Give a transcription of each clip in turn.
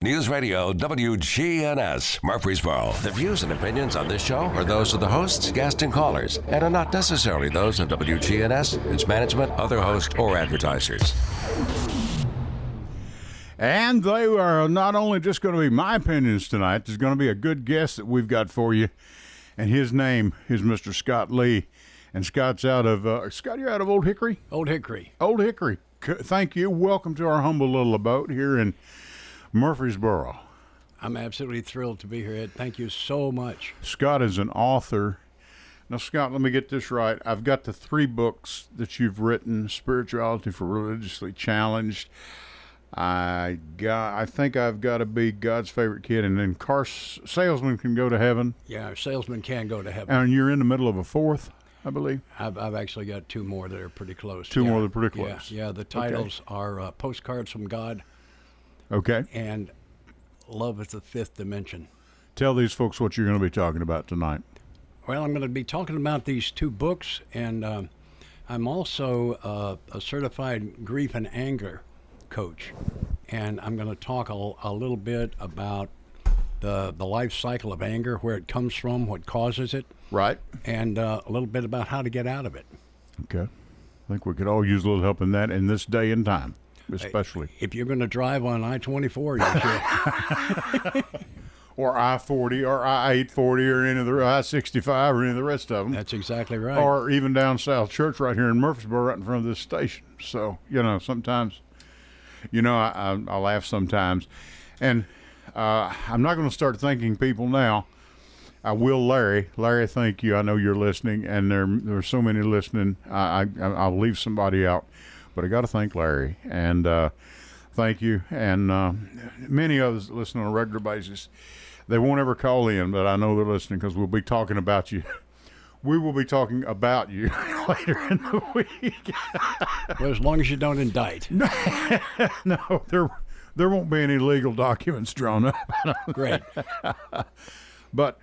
News Radio WGNS, Murfreesboro. The views and opinions on this show are those of the hosts, guests, and callers, and are not necessarily those of WGNS, its management, other hosts, or advertisers. And they are not only just going to be my opinions tonight, there's going to be a good guest that we've got for you, and his name is Mr. Scott Lee. And Scott's out of, Scott, you're out of Old Hickory? Old Hickory. Old Hickory. Thank you. Welcome to our humble little abode here in Murfreesboro. I'm absolutely thrilled to be here, Ed. Thank you so much. Scott is an author. Now, Scott, let me get this right. I've got the 3 books that you've written: Spirituality for Religiously Challenged, I think I've got to be God's Favorite Kid, and then Salesman Can Go to Heaven. Yeah, Salesman Can Go to Heaven. And you're in the middle of a 4th, I believe. I've actually got 2 more that are pretty close. 2 more that are pretty close. Yeah, the titles are Postcards from God. Okay. And Love is the Fifth Dimension. Tell these folks what you're going to be talking about tonight. Well, I'm going to be talking about these 2 books, and I'm also a certified grief and anger coach, and I'm going to talk a little bit about the life cycle of anger, where it comes from, what causes it, right, and a little bit about how to get out of it. Okay. I think we could all use a little help in that in this day and time, especially. If you're going to drive on I-24, you should. Or I-40 or I-840 or any of the I-65 or any of the rest of them. That's exactly right. Or even down South Church right here in Murfreesboro, right in front of this station. So, sometimes, I laugh sometimes. And I'm not going to start thanking people now. I will Larry. Larry, thank you. I know you're listening, and there are so many listening. I'll leave somebody out. But I got to thank Larry. And thank you. And many others that listen on a regular basis. They won't ever call in, but I know they're listening because we'll be talking about you. We will be talking about you later in the week. Well, as long as you don't indict. No, there won't be any legal documents drawn up. Great. But,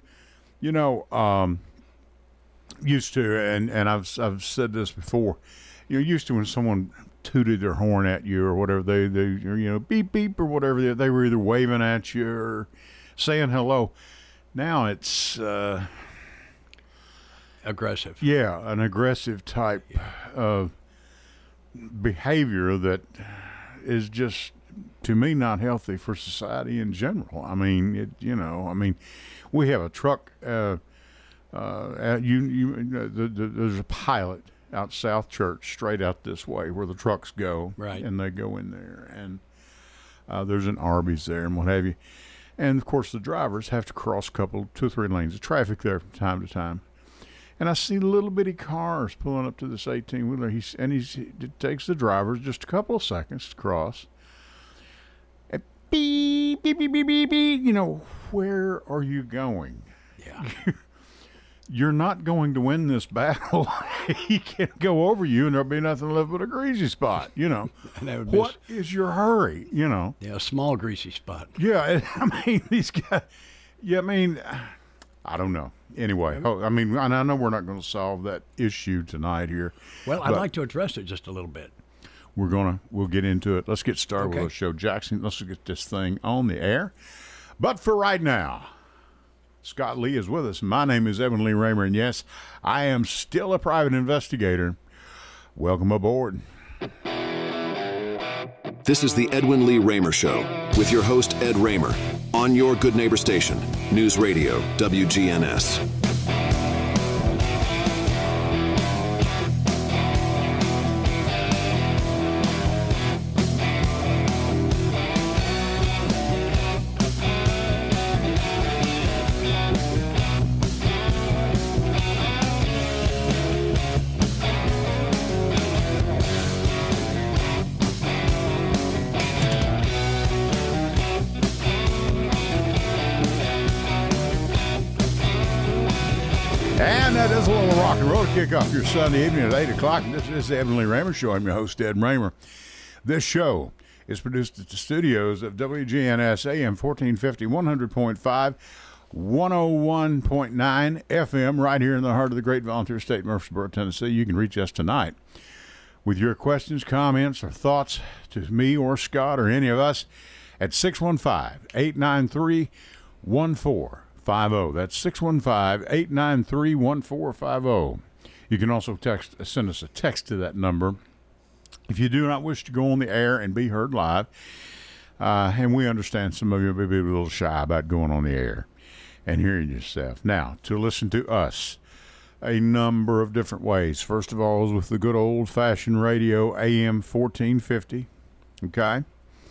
used to, and I've said this before, used to when someone tooted their horn at you or whatever, they beep, beep or whatever, they were either waving at you or saying hello. Now it's aggressive. Yeah, an aggressive type of behavior that is just, to me, not healthy for society in general. I mean, we have a truck. There's a pilot out South Church, straight out this way, where the trucks go, right, and they go in there, and there's an Arby's there and what have you. And, of course, the drivers have to cross 2 or 3 lanes of traffic there from time to time. And I see little bitty cars pulling up to this 18-wheeler. He takes the drivers just a couple of seconds to cross. And beep, beep, beep, beep, beep, beep. Where are you going? Yeah. You're not going to win this battle. He can't go over you, and there'll be nothing left but a greasy spot, What is your hurry, Yeah, a small greasy spot. Yeah, these guys, I don't know. Anyway, and I know we're not going to solve that issue tonight here. Well, I'd like to address it just a little bit. We'll get into it. Let's get started with the show. Jackson, let's get this thing on the air. But for right now, Scott Lee is with us. My name is Edwin Lee Raymer, and yes, I am still a private investigator. Welcome aboard. This is the Edwin Lee Raymer Show with your host, Ed Raymer, on your Good Neighbor station, News Radio, WGNS. Kick off your Sunday evening at 8 o'clock. And this is the Edwin Lee Raymer Show. I'm your host, Ed Raymer. This show is produced at the studios of WGNS AM 1450, 100.5, 101.9 FM, right here in the heart of the great volunteer state, Murfreesboro, Tennessee. You can reach us tonight with your questions, comments, or thoughts to me or Scott or any of us at 615-893-1450. That's 615-893-1450. You can also send us a text to that number if you do not wish to go on the air and be heard live. And we understand some of you may be a little shy about going on the air and hearing yourself. Now, to listen to us, a number of different ways. First of all is with the good old-fashioned radio, AM 1450. Okay?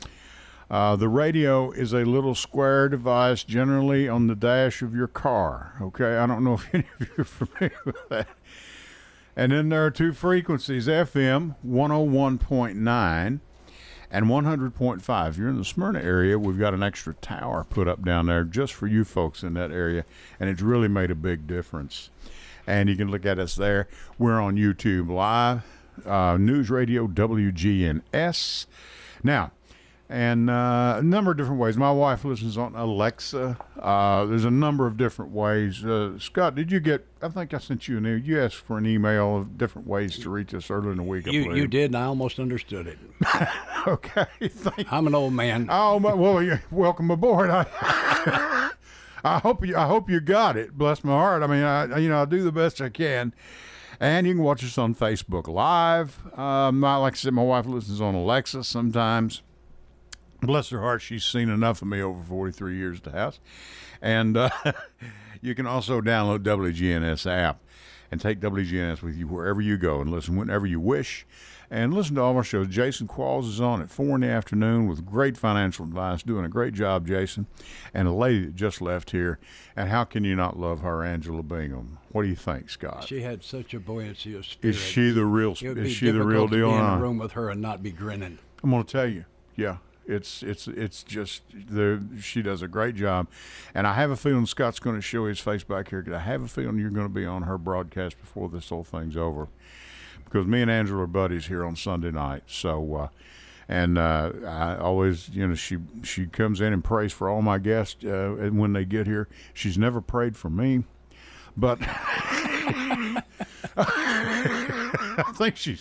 The radio is a little square device generally on the dash of your car. Okay? I don't know if any of you are familiar with that. And then there are two frequencies, FM 101.9 and 100.5. If you're in the Smyrna area, we've got an extra tower put up down there just for you folks in that area, and it's really made a big difference. And you can look at us there. We're on YouTube Live, News Radio WGNS. Now, and a number of different ways. My wife listens on Alexa. There's a number of different ways. Scott, did you get, I think I sent you an email. You asked for an email of different ways to reach us earlier in the week. You did, and I almost understood it. Okay. I'm an old man. Oh, well, welcome aboard. I hope you got it. Bless my heart. I mean, I do the best I can. And you can watch us on Facebook Live. Like I said, my wife listens on Alexa sometimes. Bless her heart, she's seen enough of me over 43 years at the house. And you can also download WGNS app and take WGNS with you wherever you go and listen whenever you wish. And listen to all our shows. Jason Qualls is on at 4 in the afternoon with great financial advice, doing a great job, Jason. And a lady that just left here. And how can you not love her, Angela Bingham? What do you think, Scott? She had such a buoyancy of spirit. Is she the real deal? It would be difficult to be in a room with her and not be grinning. I'm going to tell you, yeah. It's just she does a great job, and I have a feeling Scott's going to show his face back here because I have a feeling you're going to be on her broadcast before this whole thing's over, because me and Angela are buddies here on Sunday night. So, I always, she comes in and prays for all my guests, and when they get here, she's never prayed for me, but I think she's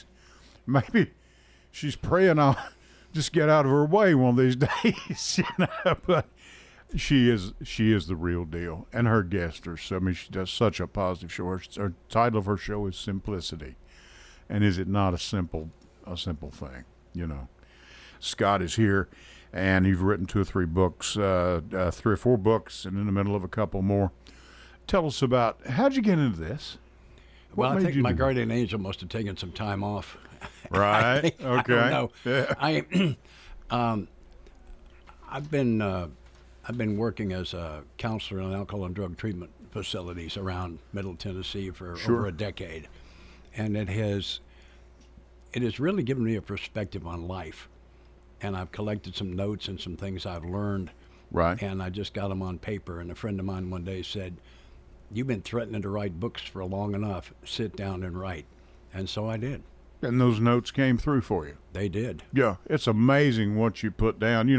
praying on. Just get out of her way one of these days, But she is the real deal, and her guests are. I mean, she does such a positive show. Her title of her show is Simplicity, and is it not a simple thing? Scott is here, and he's written 2 or 3 books, 3 or 4 books, and in the middle of a couple more. Tell us about how'd you get into this? Well, I think my guardian angel must have taken some time off. Right. Okay. I don't know. Yeah. I've been working as a counselor in alcohol and drug treatment facilities around Middle Tennessee for over a decade, and it has really given me a perspective on life. And I've collected some notes and some things I've learned. Right. And I just got them on paper. And a friend of mine one day said, "You've been threatening to write books for long enough. Sit down and write." And so I did. And those notes came through for you. They did. Yeah, it's amazing what you put down.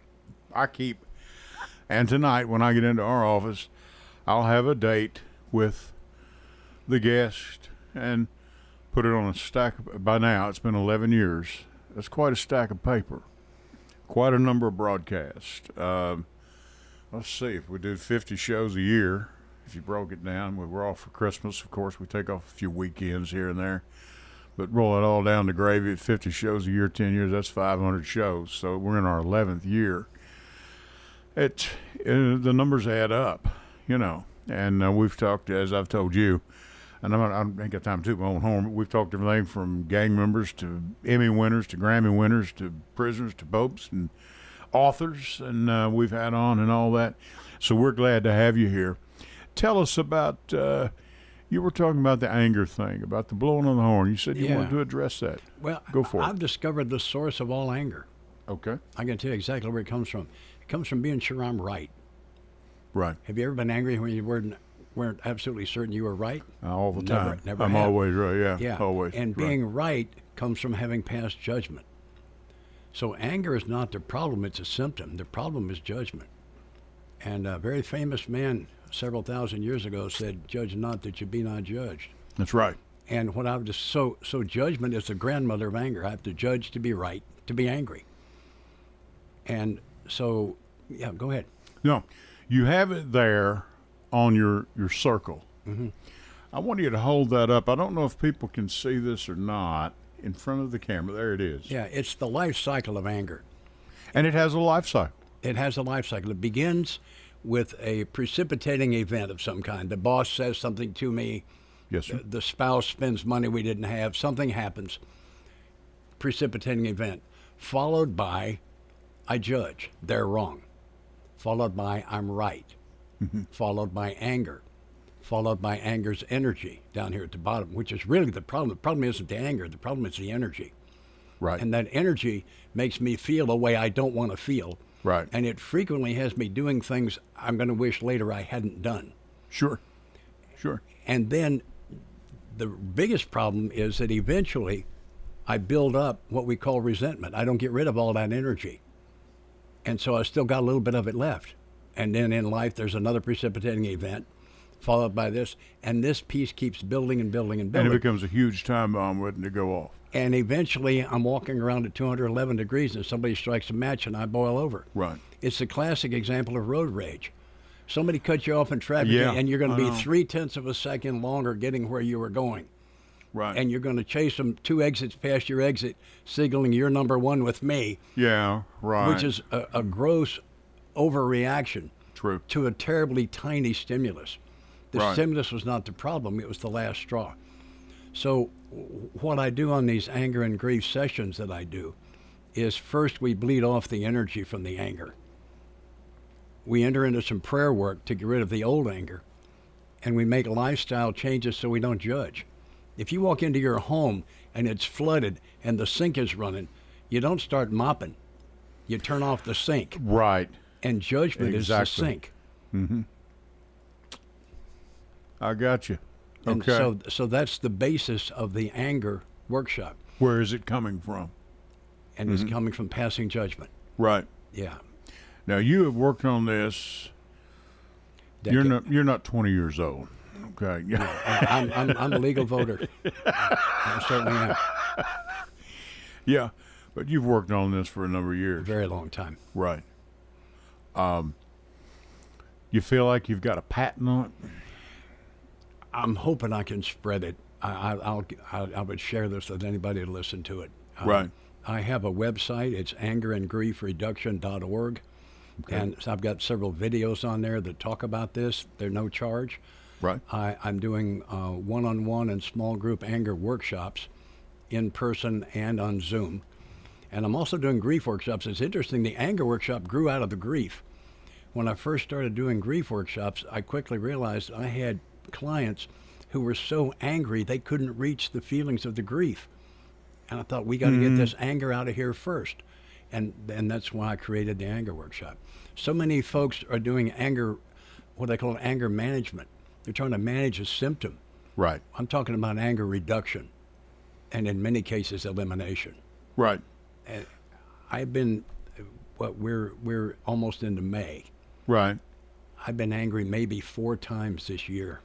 And tonight when I get into our office, I'll have a date with the guest and put it on a stack. By now, it's been 11 years. That's quite a stack of paper. Quite a number of broadcasts. Let's see, if we did 50 shows a year, if you broke it down, we're off for Christmas. Of course, we take off a few weekends here and there. But roll it all down to gravy at 50 shows a year, 10 years, that's 500 shows. So we're in our 11th year. The numbers add up, And we've talked, as I've told you, and I ain't got time to toot my own horn, but we've talked everything from gang members to Emmy winners to Grammy winners to prisoners to popes and authors, and we've had on and all that. So we're glad to have you here. Tell us about... you were talking about the anger thing, about the blowing on the horn. You said you wanted to address that. Well, go for it. I've discovered the source of all anger. Okay. I can tell you exactly where it comes from. It comes from being sure I'm right. Right. Have you ever been angry when you weren't absolutely certain you were right? All the time. Never I'm have. Always right, Yeah, always. And being right comes from having passed judgment. So anger is not the problem, it's a symptom. The problem is judgment. And a very famous man several thousand years ago said, "Judge not that you be not judged." That's right. And what I've just so judgment is the grandmother of anger. I have to judge to be right, to be angry. And So, yeah, go ahead. No, you have it there on your circle. Mm-hmm. I want you to hold that up. I don't know if people can see this or not in front of the camera. There it is. Yeah, it's the life cycle of anger. And it has a life cycle. It has a life cycle. It begins with a precipitating event of some kind. The boss says something to me. Yes, sir. The spouse spends money we didn't have. Something happens. Precipitating event. Followed by, I judge. They're wrong. Followed by, I'm right. Followed by anger. Followed by anger's energy down here at the bottom, which is really the problem. The problem isn't the anger. The problem is the energy. Right. And that energy makes me feel a way I don't want to feel. Right. And it frequently has me doing things I'm going to wish later I hadn't done. Sure. And then the biggest problem is that eventually I build up what we call resentment. I don't get rid of all that energy. And so I still got a little bit of it left. And then in life, there's another precipitating event, followed by this. And this piece keeps building and building and building. And it becomes a huge time bomb waiting to go off. And eventually, I'm walking around at 211 degrees and somebody strikes a match and I boil over. Right. It's a classic example of road rage. Somebody cuts you off in traffic Yeah, and you're going to I be know. 0.3 of a second longer getting where you were going. Right. And you're going to chase them 2 exits past your exit, signaling you're number one with me, Yeah, right. which is a gross overreaction true. to a terribly tiny stimulus. The Right. stimulus was not the problem, it was the last straw. So what I do on these anger and grief sessions that I do is first we bleed off the energy from the anger. We enter into some prayer work to get rid of the old anger, and we make lifestyle changes so we don't judge. If you walk into your home and it's flooded and the sink is running, you don't start mopping. You turn off the sink. Right. And judgment is the Exactly. sink. I got you. And Okay. so that's the basis of the anger workshop. Where is it coming from? And it's coming from passing judgment. Right. Yeah. Now you have worked on this. Decade. You're not 20 years old. Okay. I'm a legal voter. I certainly am. Yeah. But you've worked on this for a number of years. Very long time. Right. You feel like you've got a patent on it? I'm hoping I can spread it. I would share this with anybody to listen to it. Right. I have a website. It's angerandgriefreduction.org. Okay. And so I've got several videos on there that talk about this. They're no charge. Right. I'm doing one-on-one and small group anger workshops in person and on Zoom. And I'm also doing grief workshops. It's interesting, the anger workshop grew out of the grief. When I first started doing grief workshops, I quickly realized I had clients who were so angry they couldn't reach the feelings of the grief. And I thought, we got to get this anger out of here first. And that's why I created the anger workshop. So many folks are doing anger, what they call anger management. They're trying to manage a symptom. Right. I'm talking about anger reduction, and in many cases, elimination. Right. I've been, we're almost into May. Right. I've been angry maybe 4 times this year.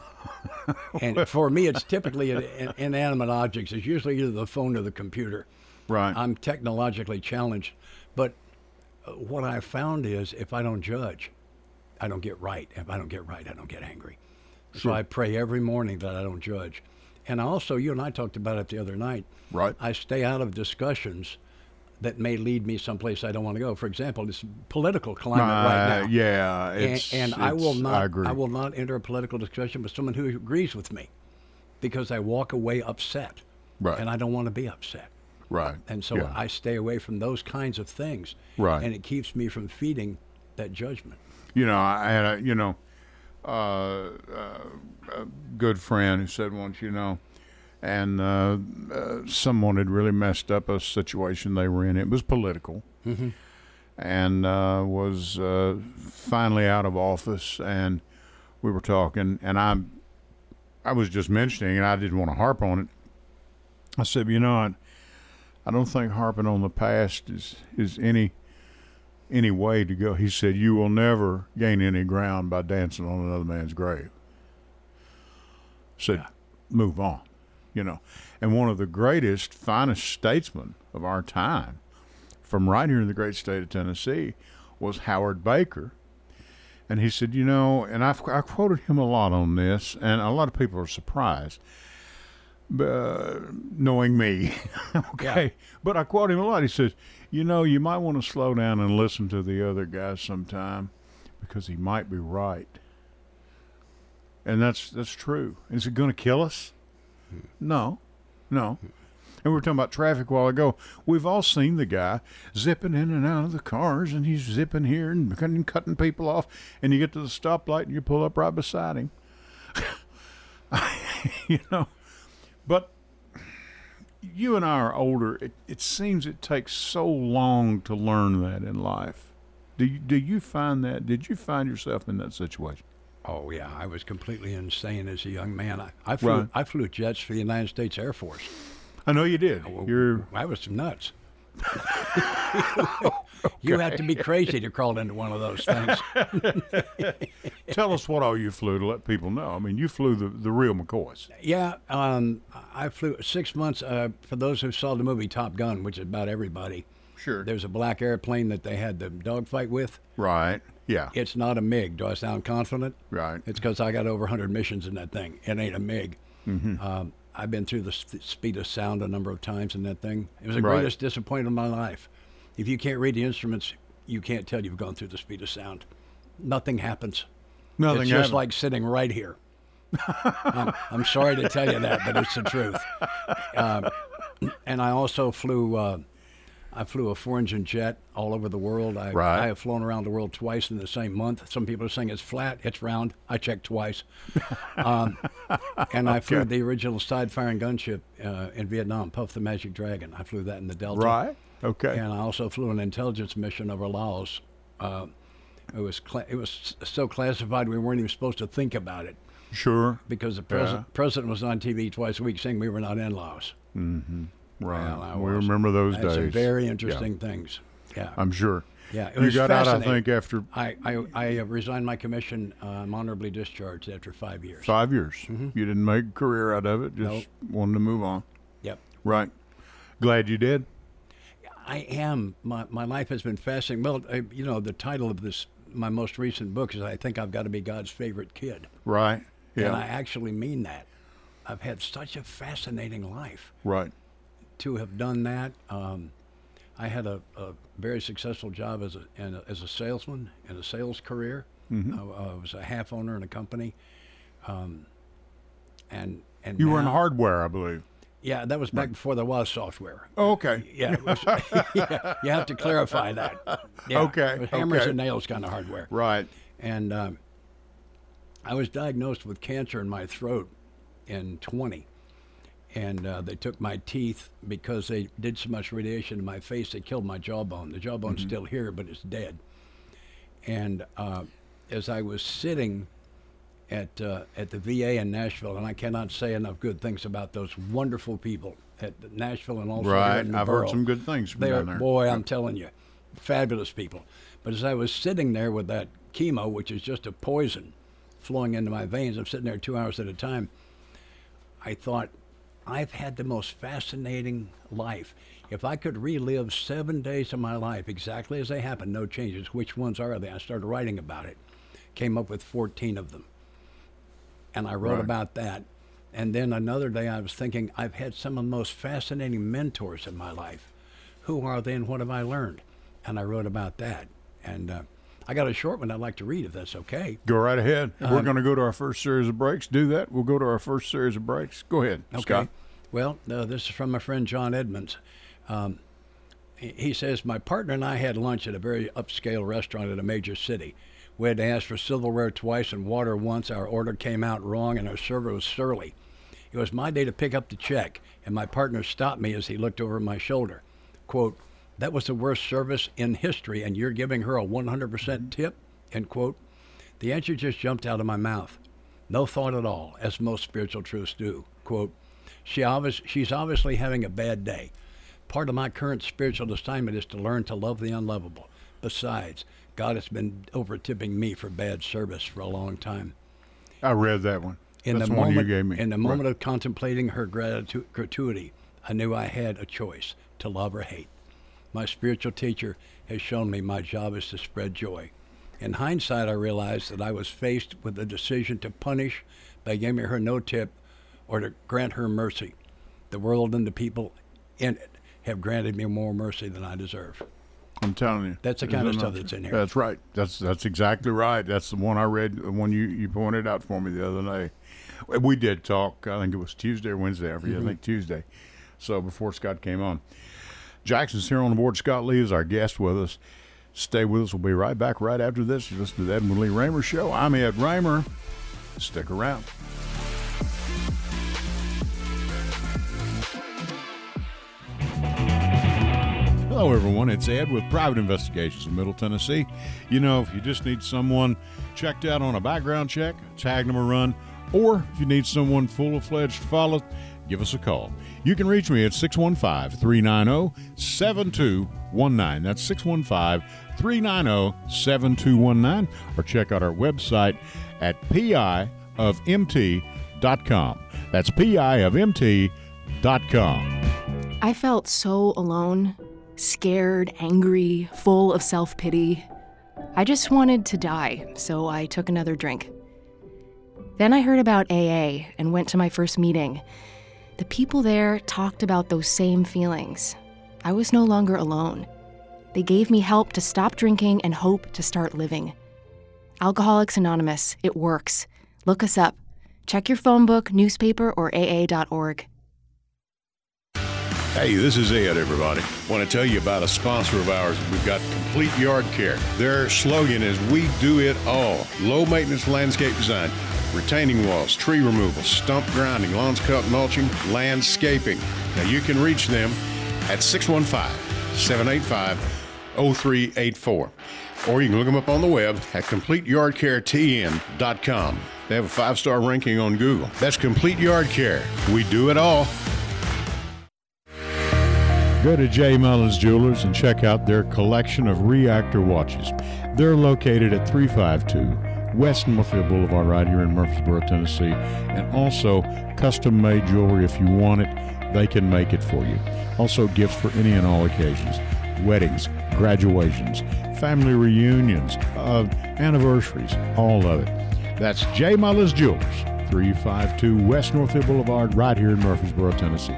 And for me, it's typically inanimate objects. It's usually either the phone or the computer. Right. I'm technologically challenged. But what I found is if I don't judge, I don't get right. If I don't get right, I don't get angry. Sure. So I pray every morning that I don't judge. And also, you and I talked about it the other night. Right. I stay out of discussions that may lead me someplace I don't want to go. For example, this political climate right now. Yeah. And I will not. I agree. I will not enter a political discussion with someone who agrees with me, because I walk away upset. Right. And I don't want to be upset. Right. And so Yeah. I stay away from those kinds of things. Right. And it keeps me from feeding that judgment. You know, I had a good friend who said once, and someone had really messed up a situation they were in. It was political, and was finally out of office. And we were talking, and I was just mentioning, and I didn't want to harp on it. I said, I don't think harping on the past is any way to go. He said, you will never gain any ground by dancing on another man's grave. Said, move on, And one of the greatest, finest statesmen of our time, from right here in the great state of Tennessee was Howard Baker. And he said, and I quoted him a lot on this, and a lot of people are surprised, knowing me. Okay. Yeah. But I quote him a lot. He says, you might want to slow down and listen to the other guys sometime because he might be right. And that's true. Is it going to kill us? No. And we were talking about traffic a while ago. We've all seen the guy zipping in and out of the cars, and he's zipping here and cutting people off, and you get to the stoplight and you pull up right beside him. But you and I are older. It seems it takes so long to learn that in life. Do you find that? Did you find yourself in that situation? Oh yeah, I was completely insane as a young man. I flew jets for the United States Air Force. I know you did. I was nuts. You have to be crazy to crawl into one of those things. Tell us what all you flew to let people know. I mean, you flew the real McCoys. Yeah, I flew 6 months. For those who saw the movie Top Gun, which is about everybody. Sure. There's a black airplane that they had the dogfight with. Right. Yeah. It's not a MiG. Do I sound confident? Right. It's because I got over 100 missions in that thing. It ain't a MiG. Mm-hmm. I've been through the speed of sound a number of times in that thing. It was the greatest disappointment of my life. If you can't read the instruments, you can't tell you've gone through the speed of sound. Nothing happens. It's just like sitting right here. I'm sorry to tell you that, but it's the truth. And I also flew a 4-engine jet all over the world. I have flown around the world twice in the same month. Some people are saying it's flat, it's round. I checked twice. And I flew the original side-firing gunship in Vietnam, Puff the Magic Dragon. I flew that in the Delta. Right. Okay. And I also flew an intelligence mission over Laos. It was so classified we weren't even supposed to think about it. Sure. Because the president was on TV twice a week saying we were not in Laos. Mm-hmm. Right. We remember those days. Some very interesting things. Yeah. I'm sure. Yeah. You got out, I think, after... I resigned my commission. I'm honorably discharged after 5 years. 5 years. Mm-hmm. You didn't make a career out of it. Just wanted to move on. Yep. Right. Glad you did. I am. My life has been fascinating. Well, the title of my most recent book is I Think I've Got to Be God's Favorite Kid. Right. Yeah. And I actually mean that. I've had such a fascinating life. Right. To have done that. I had a very successful job as a salesman in a sales career. Mm-hmm. I was a half owner in a company. And you were in hardware, I believe. Yeah, that was back before there was software. Oh, okay. Yeah, you have to clarify that. Yeah, okay. It was hammers and nails kind of hardware. Right. And I was diagnosed with cancer in my throat in 20. And they took my teeth because they did so much radiation in my face. They killed my jawbone. The jawbone's still here, but it's dead. And as I was sitting at the VA in Nashville, and I cannot say enough good things about those wonderful people at Nashville and also here in the I've heard some good things from down there. Boy, I'm telling you, fabulous people. But as I was sitting there with that chemo, which is just a poison flowing into my veins, I'm sitting there 2 hours at a time, I thought, I've had the most fascinating life. If I could relive 7 days of my life exactly as they happened, no changes, which ones are they? I started writing about it. Came up with 14 of them. And I wrote about that. And then another day I was thinking, I've had some of the most fascinating mentors in my life. Who are they and what have I learned? And I wrote about that. And I got a short one I'd like to read, if that's okay. Go right ahead. We're going to go to our first series of breaks. Do that. We'll go to our first series of breaks. Go ahead, okay. Scott. Well, this is from my friend John Edmonds. He says, my partner and I had lunch at a very upscale restaurant in a major city. We had to ask for silverware twice and water once. Our order came out wrong, and our server was surly. It was my day to pick up the check, and my partner stopped me as he looked over my shoulder. Quote, that was the worst service in history, and you're giving her a 100% tip? End quote. The answer just jumped out of my mouth. No thought at all, as most spiritual truths do. Quote, she's obviously having a bad day. Part of my current spiritual assignment is to learn to love the unlovable. Besides, God has been over-tipping me for bad service for a long time. I read that one. That's the one you gave me. In the moment of contemplating her gratuity, I knew I had a choice, to love or hate. My spiritual teacher has shown me my job is to spread joy. In hindsight, I realized that I was faced with the decision to punish by giving her no tip or to grant her mercy. The world and the people in it have granted me more mercy than I deserve. I'm telling you. That's the kind of stuff that's in here. That's right. That's exactly right. That's the one I read, the one you pointed out for me the other day. We did talk, I think it was Tuesday or Wednesday, I think Tuesday. So before Scott came on. Jackson's here on the board. Scott Lee is our guest with us. Stay with us. We'll be right back right after this. You listen to the Edwin Lee Raymer Show. I'm Ed Raymer. Stick around. Hello, everyone. It's Ed with Private Investigations in Middle Tennessee. You know, if you just need someone checked out on a background check, tag them a run, or if you need someone full-fledged follow, give us a call. You can reach me at 615-390-7219. That's 615-390-7219. Or check out our website at piofmt.com. That's piofmt.com. I felt so alone, scared, angry, full of self-pity. I just wanted to die, so I took another drink. Then I heard about AA and went to my first meeting. The people there talked about those same feelings. I was no longer alone. They gave me help to stop drinking and hope to start living. Alcoholics Anonymous, it works. Look us up. Check your phone book, newspaper, or aa.org. Hey, this is Ed, everybody. Want to tell you about a sponsor of ours. We've got Complete Yard Care. Their slogan is, we do it all. Low maintenance landscape design, retaining walls, tree removal, stump grinding, lawns cut, mulching, landscaping. Now you can reach them at 615-785-0384. Or you can look them up on the web at CompleteYardCareTN.com. They have a 5-star ranking on Google. That's Complete Yard Care. We do it all. Go to J. Mullins Jewelers and check out their collection of reactor watches. They're located at 352 West Northfield Boulevard right here in Murfreesboro, Tennessee. And also custom-made jewelry. If you want it, they can make it for you. Also gifts for any and all occasions. Weddings, graduations, family reunions, anniversaries, all of it. That's J. Mullins Jewelers, 352 West Northfield Boulevard right here in Murfreesboro, Tennessee.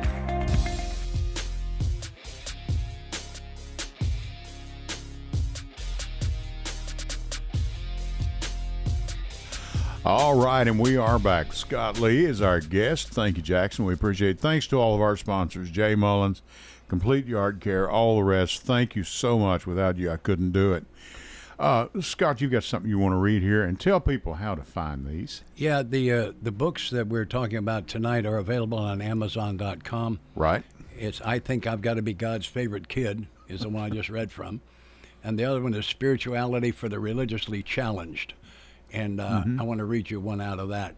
All right, and we are back. Scott Lee is our guest. Thank you, Jackson. We appreciate it. Thanks to all of our sponsors, J. Mullins, Complete Yard Care, all the rest. Thank you so much. Without you, I couldn't do it. Scott, you've got something you want to read here, and tell people how to find these. Yeah, the books that we're talking about tonight are available on Amazon.com. Right. It's I Think I've Got to Be God's Favorite Kid is the one I just read from. And the other one is Spirituality for the Religiously Challenged. And I want to read you one out of that.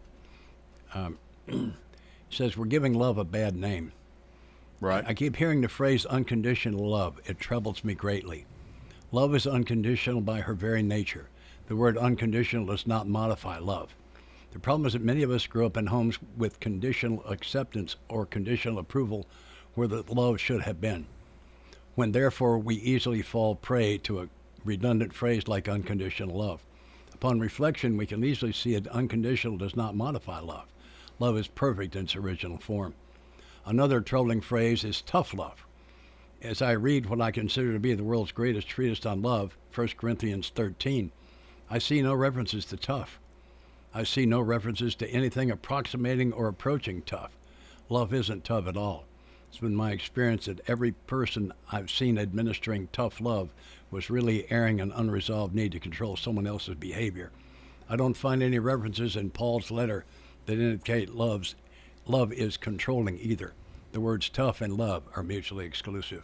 It says, we're giving love a bad name. Right. I keep hearing the phrase unconditional love. It troubles me greatly. Love is unconditional by her very nature. The word unconditional does not modify love. The problem is that many of us grew up in homes with conditional acceptance or conditional approval where the love should have been, when therefore we easily fall prey to a redundant phrase like unconditional love. Upon reflection, we can easily see that unconditional does not modify love. Love is perfect in its original form. Another troubling phrase is tough love. As I read what I consider to be the world's greatest treatise on love, 1 Corinthians 13, I see no references to tough. I see no references to anything approximating or approaching tough. Love isn't tough at all. It's been my experience that every person I've seen administering tough love was really airing an unresolved need to control someone else's behavior. I don't find any references in Paul's letter that indicate love is controlling either. The words tough and love are mutually exclusive.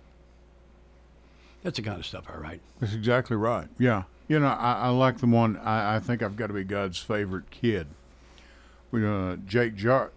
That's the kind of stuff I write. That's exactly right. Yeah. You know, I like the one, I think I've got to be God's favorite kid. Jake Jaros.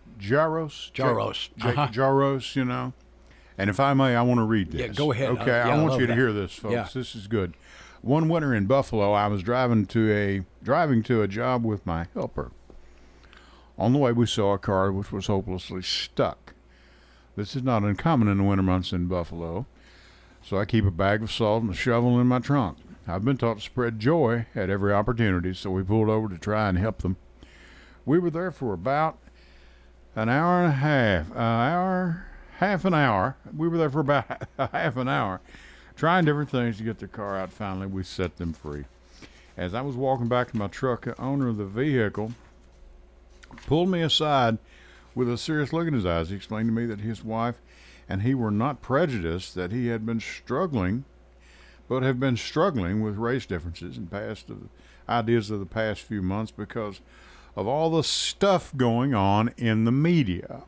Jake Jaros, you know. And if I may, I want to read this. Yeah, go ahead. Okay, I want you to hear this, folks. Yeah. This is good. One winter in Buffalo, I was driving to a job with my helper. On the way, we saw a car which was hopelessly stuck. This is not uncommon in the winter months in Buffalo. So I keep a bag of salt and a shovel in my trunk. I've been taught to spread joy at every opportunity, so we pulled over to try and help them. We were there for about an hour and a half, half an hour. We were there for about half an hour, trying different things to get the car out. Finally, we set them free. As I was walking back to my truck, the owner of the vehicle pulled me aside with a serious look in his eyes. He explained to me that his wife and he were not prejudiced, that he had been struggling, but have been struggling with race differences and ideas of the past few months because of all the stuff going on in the media,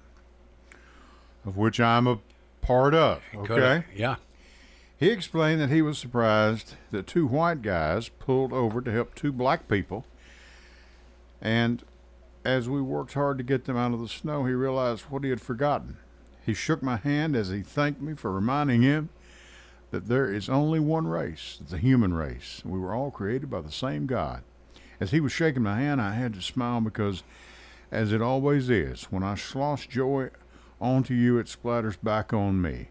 of which I'm a part of, okay? Yeah. He explained that he was surprised that 2 white guys pulled over to help 2 black people, and as we worked hard to get them out of the snow, he realized what he had forgotten. He shook my hand as he thanked me for reminding him that there is only one race, the human race. We were all created by the same God. As he was shaking my hand, I had to smile because, as it always is, when I slosh joy onto you, it splatters back on me.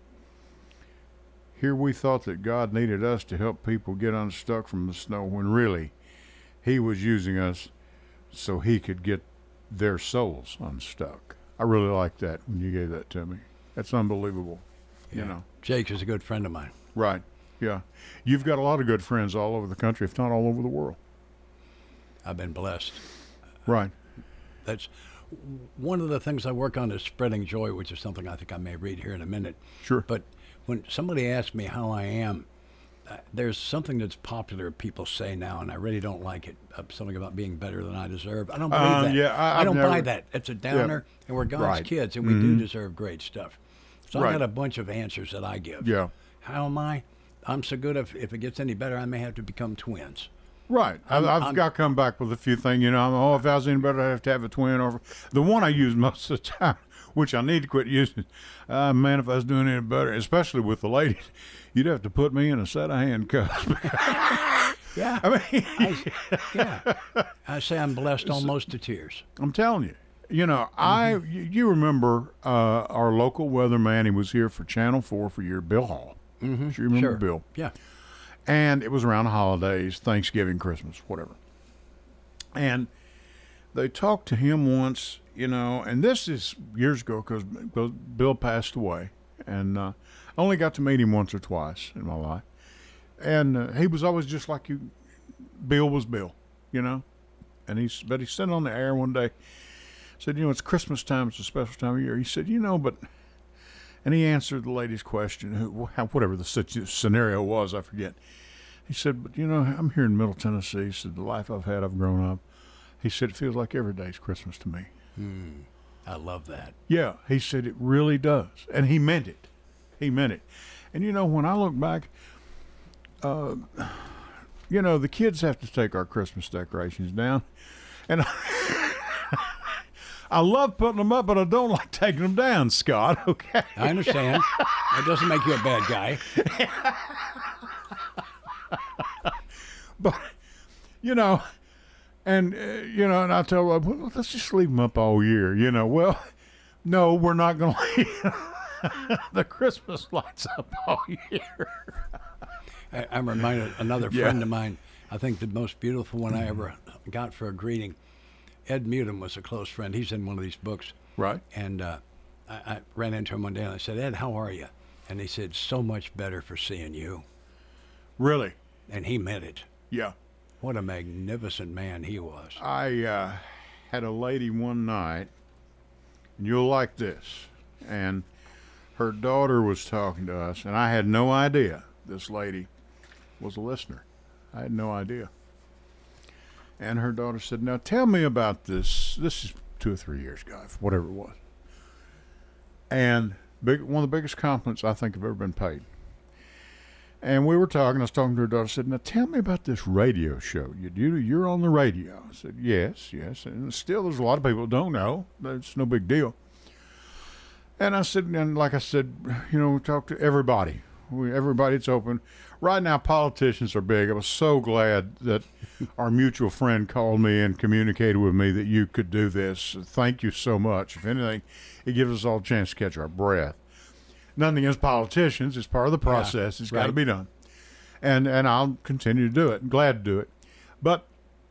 Here we thought that God needed us to help people get unstuck from the snow when really he was using us so he could get their souls unstuck. I really like that when you gave that to me. That's unbelievable. Yeah. You know. Jake is a good friend of mine. Right. Yeah. You've got a lot of good friends all over the country, if not all over the world. I've been blessed. Right. That's one of the things I work on is spreading joy, which is something I think I may read here in a minute. Sure. But when somebody asks me how I am, there's something that's popular people say now, and I really don't like it. Something about being better than I deserve. I don't believe that. Yeah, I don't buy that. It's a downer, and we're God's Right. kids, and we do deserve great stuff. So Right. I got a bunch of answers that I give. Yeah. How am I? I'm so good. If it gets any better, I may have to become twins. Right. I've got to come back with a few things. You know, if I was any better, I'd have to have a twin. Or the one I use most of the time, which I need to quit using. Man, if I was doing any better, especially with the ladies, you'd have to put me in a set of handcuffs. Yeah. I mean, I say I'm blessed almost to tears. I'm telling you. You know, you remember our local weatherman. He was here for Channel 4 for your Bill Hall. Mm-hmm. You remember Sure. Bill? Yeah. And it was around the holidays, Thanksgiving, Christmas, whatever. And they talked to him once, you know, and this is years ago because Bill passed away. And I only got to meet him once or twice in my life. And he was always just like you. Bill was Bill, you know. And he's sitting on the air one day, said, you know, it's Christmas time, it's a special time of year. He said, you know, but, and he answered the lady's question, whatever the scenario was, I forget. He said, but, you know, I'm here in Middle Tennessee. He said, the life I've had, I've grown up. He said, it feels like every day's Christmas to me. I love that. Yeah, he said, it really does. And he meant it. He meant it. And, you know, when I look back, you know, the kids have to take our Christmas decorations down. And I love putting them up, but I don't like taking them down, Scott, okay? I understand. That doesn't make you a bad guy. But, you know, and, you know, and I tell Rob, well, let's just leave them up all year, you know. Well, no, we're not going to leave the Christmas lights up all year. I'm reminded another friend of mine, I think the most beautiful one I ever got for a greeting. Ed Mutum was a close friend. He's in one of these books. Right. And I ran into him one day and I said, Ed, how are you? And he said, so much better for seeing you. Really? And he meant it. Yeah. What a magnificent man he was. I had a lady one night, and you'll like this, and her daughter was talking to us, and I had no idea this lady was a listener. I had no idea. And her daughter said, now tell me about this. This is 2 or 3 years ago, whatever it was. And one of the biggest compliments I think I've ever been paid. And we were talking, I was talking to her daughter, I said, now tell me about this radio show. You're on the radio. I said, yes. And still there's a lot of people that don't know. It's no big deal. And I said, and like I said, you know, we talk to everybody. Everybody, it's open. Right now, politicians are big. I was so glad that our mutual friend called me and communicated with me that you could do this. Thank you so much. If anything, it gives us all a chance to catch our breath. nothing against politicians. It's part of the process. It's got to be done. And I'll continue to do it. I'm glad to do it. But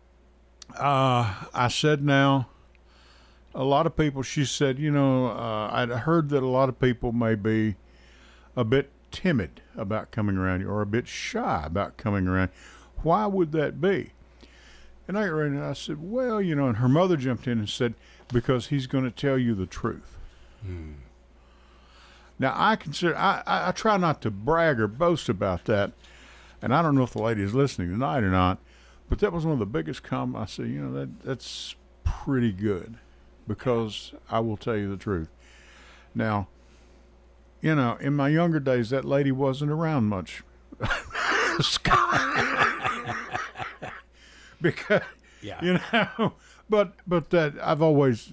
I said now, a lot of people, she said, I'd heard that a lot of people may be a bit timid about coming around you or a bit shy about coming around. Why would that be? And I said, well, and her mother jumped in and said, because he's going to tell you the truth. Now, I try not to brag or boast about that, and I don't know if the lady is listening tonight or not, but that was one of the biggest comments. I said, that's pretty good, because I will tell you the truth. Now, in my younger days, that lady wasn't around much. Because, but that I've always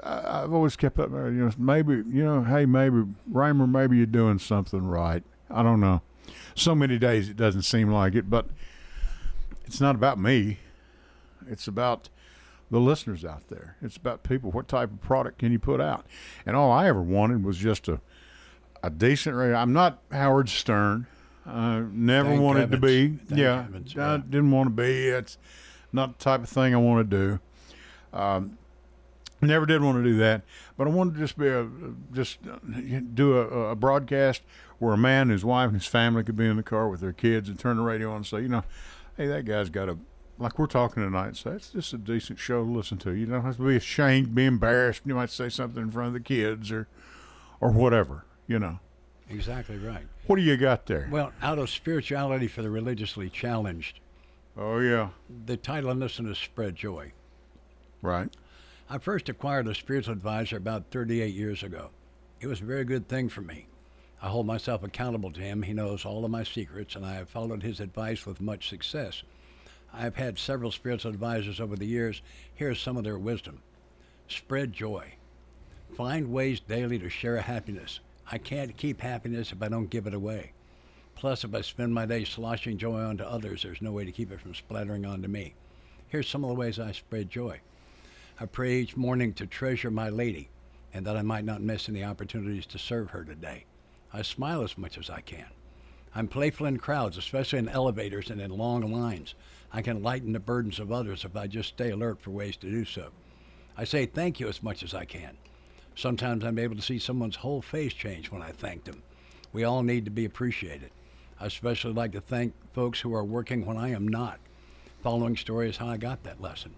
kept up there. Maybe, hey, maybe Raymer, maybe you're doing something right. I don't know. So many days it doesn't seem like it, but it's not about me. It's about the listeners out there. It's about people. What type of product can you put out? And all I ever wanted was just a decent radio. I'm not Howard Stern. Never wanted to be. I didn't want to be. It's not the type of thing I want to do. Never did want to do that. But I wanted to just do a broadcast where a man, his wife, and his family could be in the car with their kids and turn the radio on and say, hey, that guy's got like we're talking tonight, say, it's just a decent show to listen to. You don't have to be ashamed, be embarrassed. You might say something in front of the kids or whatever, Exactly right. What do you got there? Well, out of spirituality for the religiously challenged. Oh, yeah. The title on this one is Spread Joy. Right. I first acquired a spiritual advisor about 38 years ago. It was a very good thing for me. I hold myself accountable to him. He knows all of my secrets, and I have followed his advice with much success. I have had several spiritual advisors over the years. Here's some of their wisdom. Spread joy. Find ways daily to share happiness. I can't keep happiness if I don't give it away. Plus, if I spend my day sloshing joy onto others, there's no way to keep it from splattering onto me. Here's some of the ways I spread joy. I pray each morning to treasure my lady, and that I might not miss any opportunities to serve her today. I smile as much as I can. I'm playful in crowds, especially in elevators and in long lines. I can lighten the burdens of others if I just stay alert for ways to do so. I say thank you as much as I can. Sometimes I'm able to see someone's whole face change when I thank them. We all need to be appreciated. I especially like to thank folks who are working when I am not. Following story is how I got that lesson.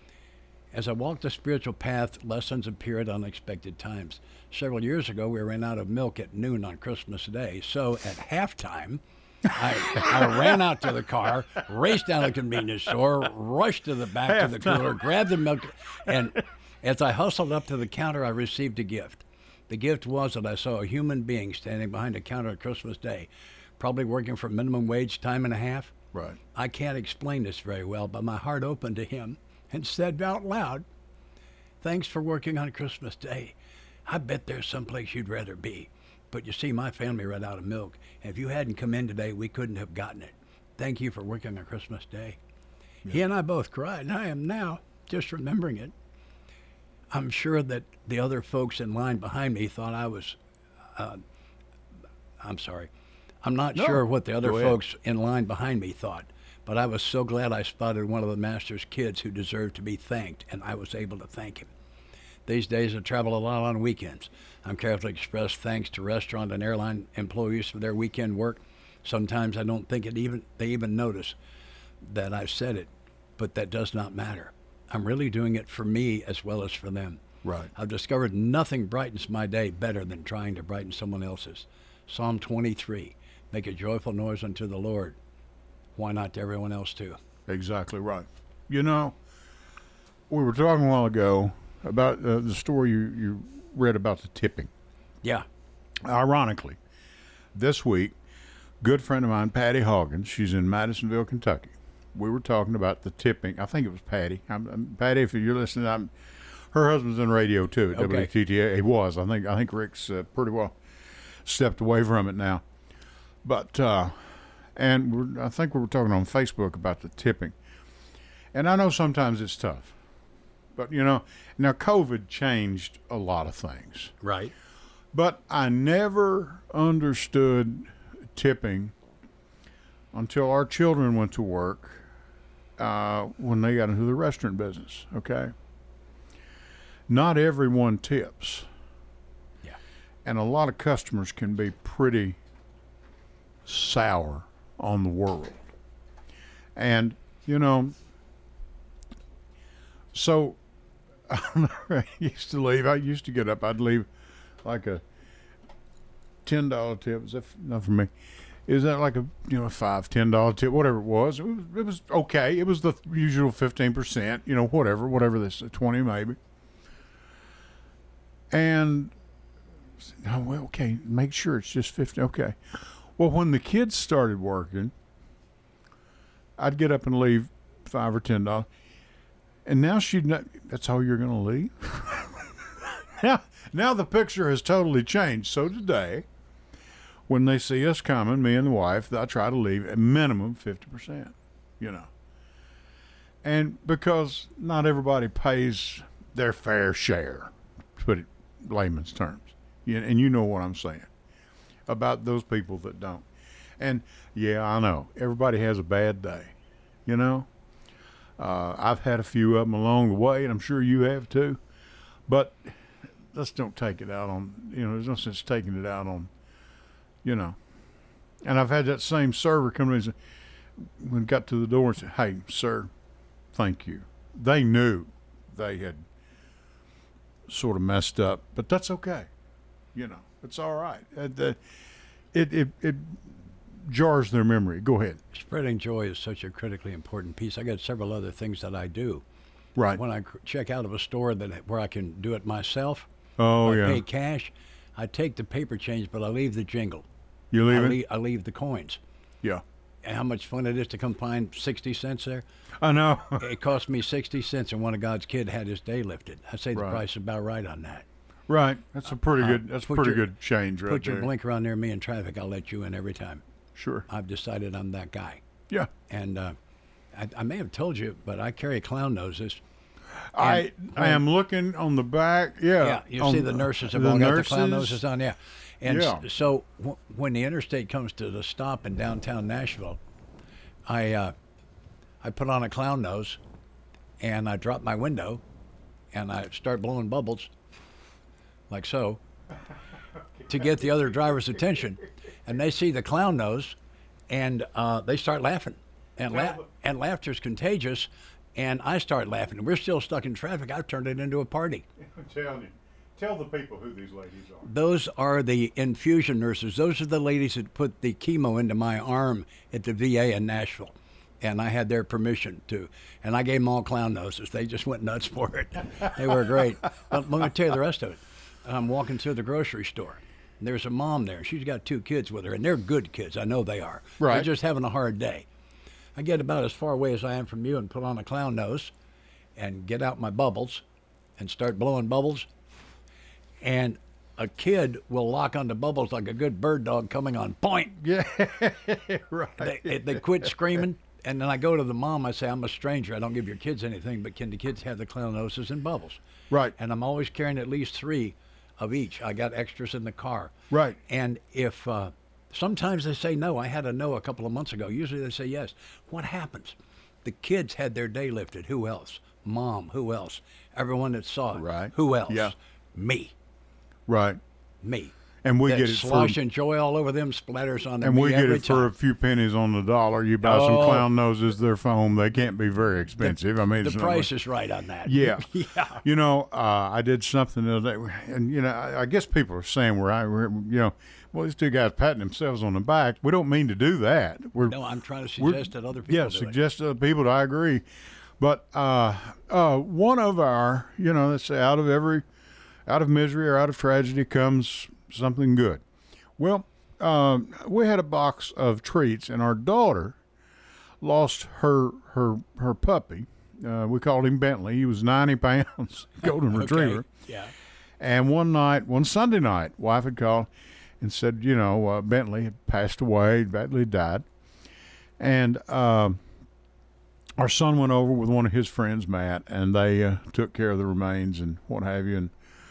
As I walked the spiritual path, lessons appear at unexpected times. Several years ago, we ran out of milk at noon on Christmas Day, so at halftime, I ran out to the car, raced down to the convenience store, rushed to the back of the cooler, grabbed the milk, and as I hustled up to the counter, I received a gift. The gift was that I saw a human being standing behind a counter at Christmas Day, probably working for minimum wage time and a half. Right. I can't explain this very well, but my heart opened to him and said out loud, "Thanks for working on Christmas Day. I bet there's someplace you'd rather be. But you see, my family ran out of milk, and if you hadn't come in today, we couldn't have gotten it. Thank you for working on Christmas Day." Yeah. He and I both cried, and I am now just remembering it. I'm sure that the other folks in line behind me thought I was, I'm sorry. I'm not sure what the other folks in line behind me thought, but I was so glad I spotted one of the master's kids who deserved to be thanked, and I was able to thank him. These days I travel a lot on weekends. I'm careful to express thanks to restaurant and airline employees for their weekend work. Sometimes I don't think they even notice that I've said it, but that does not matter. I'm really doing it for me as well as for them. Right. I've discovered nothing brightens my day better than trying to brighten someone else's. Psalm 23, make a joyful noise unto the Lord. Why not to everyone else too? Exactly right. We were talking a while ago about the story you read about the tipping. Yeah. Ironically, this week, good friend of mine, Patty Hoggins, she's in Madisonville, Kentucky. We were talking about the tipping. I think it was Patty. Patty, if you're listening, her husband's in radio too at WTTA. He was. I think Rick's pretty well stepped away from it now. But I think we were talking on Facebook about the tipping. And I know sometimes it's tough. But, now COVID changed a lot of things. Right. But I never understood tipping until our children went to work when they got into the restaurant business, okay? Not everyone tips. Yeah. And a lot of customers can be pretty sour on the world. And, you know, so I used to get up, I'd leave like a $10 tip. Is that not for me? Is that like a $5, $10 tip, whatever it was? It was okay. It was the usual 15%, whatever this 20 maybe. And okay, make sure it's just 50. Okay. Well, when the kids started working, I'd get up and leave $5 or $10, and now that's all you're going to leave. Now the picture has totally changed. So today, when they see us coming, me and the wife, I try to leave a minimum 50%, And because not everybody pays their fair share, to put it in layman's terms. And you know what I'm saying about those people that don't. And, yeah, I know. Everybody has a bad day, I've had a few of them along the way, and I'm sure you have too. But let's don't take it out on, there's no sense taking it out on, And I've had that same server come in and say, when it got to the door and said, "Hey, sir, thank you." They knew they had sort of messed up, but that's okay. It's all right. It jars their memory. Go ahead. Spreading joy is such a critically important piece. I got several other things that I do. Right. When I check out of a store where I can do it myself, I pay cash, I take the paper change, but I leave the jingle. You leave it? I leave the coins. Yeah. And how much fun it is to come find 60 cents there. I know. It cost me 60 cents, and one of God's kids had his day lifted. I say the price is about right on that. Right. That's a pretty good. That's a pretty good change, right there. Put your blinker on near me in traffic. I'll let you in every time. Sure. I've decided I'm that guy. Yeah. And I may have told you, but I carry clown noses. I am looking on the back. Yeah. Yeah. You see the nurses have all got the clown noses on. Yeah. And so when the interstate comes to the stop in downtown Nashville, I put on a clown nose, and I drop my window, and I start blowing bubbles, like so, to get the other driver's attention. And they see the clown nose, and they start laughing. And laughter's contagious, and I start laughing. We're still stuck in traffic. I've turned it into a party. I'm telling you. Tell the people who these ladies are. Those are the infusion nurses. Those are the ladies that put the chemo into my arm at the VA in Nashville. And I had their permission to. And I gave them all clown noses. They just went nuts for it. They were great. But let me tell you the rest of it. I'm walking through the grocery store. And there's a mom there. She's got 2 kids with her. And they're good kids. I know they are. Right. They're just having a hard day. I get about as far away as I am from you and put on a clown nose and get out my bubbles and start blowing bubbles. And a kid will lock onto bubbles like a good bird dog coming on point. Yeah, right. They quit screaming, and then I go to the mom. I say, "I'm a stranger. I don't give your kids anything, but can the kids have the clown noses and bubbles?" Right. And I'm always carrying at least 3 of each. I got extras in the car. Right. And if sometimes they say no. I had a no a couple of months ago. Usually they say yes. What happens? The kids had their day lifted. Who else? Mom. Who else? Everyone that saw it. Right. Who else? Yeah. Me. Right. Me. And we that get it slush for, and joy all over them, splatters on them. and we get every it for a time. few pennies on the dollar. You buy some clown noses, they're foam. They can't be very expensive. The price is right on that. Yeah. Yeah. I did something the other day, and I guess people are saying well, these 2 guys patting themselves on the back. We don't mean to do that. No, I'm trying to suggest that other people Yeah, do suggest to other people. I agree. But one of our, let's say out of misery or out of tragedy comes something good. Well, we had a box of treats, and our daughter lost her puppy. We called him Bentley. He was 90 pounds, golden retriever. Okay. Yeah. And one Sunday night, wife had called and said, Bentley had passed away, Bentley died. And our son went over with one of his friends, Matt, and they took care of the remains and what have you. And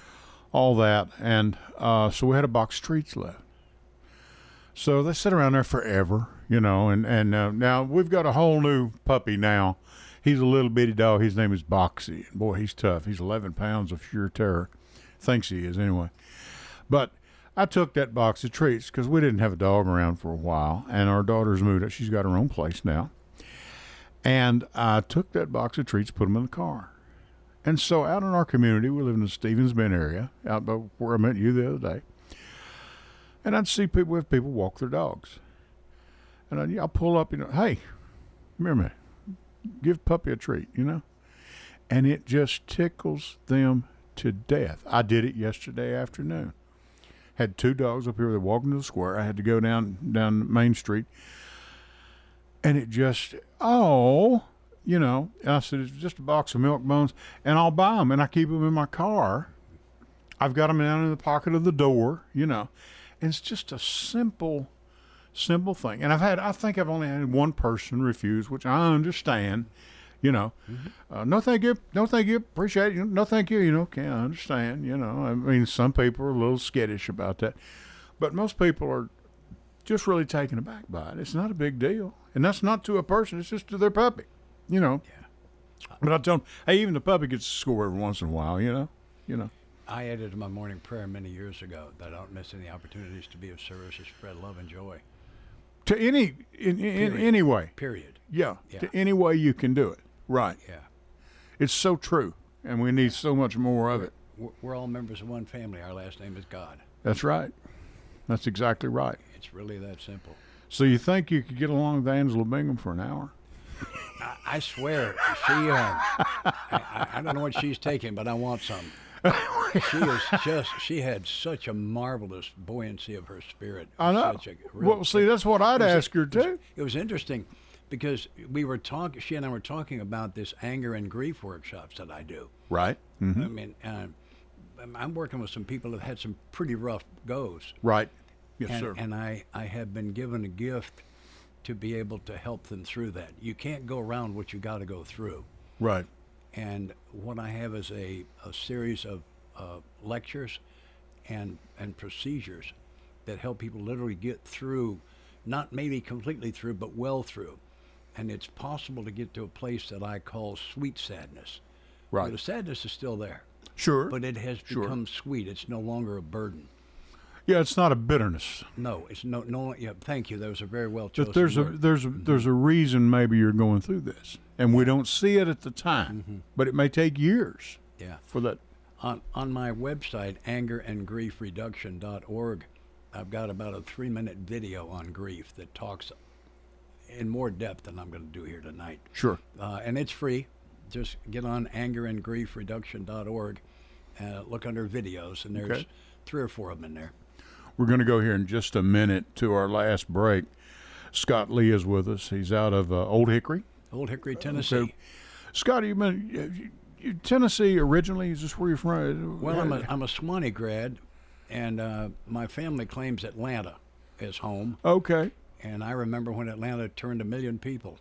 all that. And so we had a box of treats left. So they sit around there forever, and now we've got a whole new puppy now. He's a little bitty dog. His name is Boxy. And boy, he's tough. He's 11 pounds of sheer terror. Thinks he is anyway. But I took that box of treats because we didn't have a dog around for a while, and our daughter's moved up. She's got her own place now. And I took that box of treats, put them in the car. And so out in our community, we live in the Stevens Bend area, out by where I met you the other day. And I'd see people walk their dogs. And I'll pull up, hey, come here, man. Give puppy a treat, And it just tickles them to death. I did it yesterday afternoon. Had 2 dogs up here. They're walking to the square. I had to go down Main Street. And it just, and I said, it's just a box of milk bones, and I'll buy them, and I keep them in my car. I've got them down in the pocket of the door, And it's just a simple thing. And I think I've only had one person refuse, which I understand, No, thank you. No, thank you. Appreciate it. No, thank you. I understand, I mean, some people are a little skittish about that. But most people are just really taken aback by it. It's not a big deal. And that's not to a person. It's just to their puppy, Yeah. But I tell them, hey, even the puppy gets a score every once in a while, I added to my morning prayer many years ago that I don't miss any opportunities to be of service or spread love and joy. To in any way. Period. Yeah. To any way you can do it. Right. Yeah. It's so true, and we need so much more of it. We're all members of one family. Our last name is God. That's right. That's exactly right. It's really that simple. So you think you could get along with Angela Bingham for an hour? I swear, I don't know what she's taking, but I want some. She had such a marvelous buoyancy of her spirit. I know. That's what I'd ask her too. It was interesting because she and I were talking about this anger and grief workshops that I do. Right. Mm-hmm. I mean, I'm working with some people that had some pretty rough goes. Right. Yes, sir. And I have been given a gift to be able to help them through that. You can't go around what you got to go through. Right. And what I have is a series of lectures and procedures that help people literally get through, not maybe completely through, but well through. And it's possible to get to a place that I call sweet sadness. Right. Well, the sadness is still there. Sure. But it has become sweet. It's no longer a burden. Yeah, it's not a bitterness. No, it's no. Yeah, thank you. That was a very well chosen But there's a reason maybe you're going through this, and we don't see it at the time, but it may take years. Yeah. For that. On my website, angerandgriefreduction.org, I've got about a 3-minute video on grief that talks in more depth than I'm going to do here tonight. Sure. And it's free. Just get on angerandgriefreduction.org, look under videos, and there's 3 or 4 of them in there. We're going to go here in just a minute to our last break. Scott Lee is with us. He's out of Old Hickory. Old Hickory, Tennessee. So, Scott, you Tennessee originally? Is this where you're from? Well, I'm a Swanee grad, and my family claims Atlanta as home. Okay. And I remember when Atlanta turned 1 million people.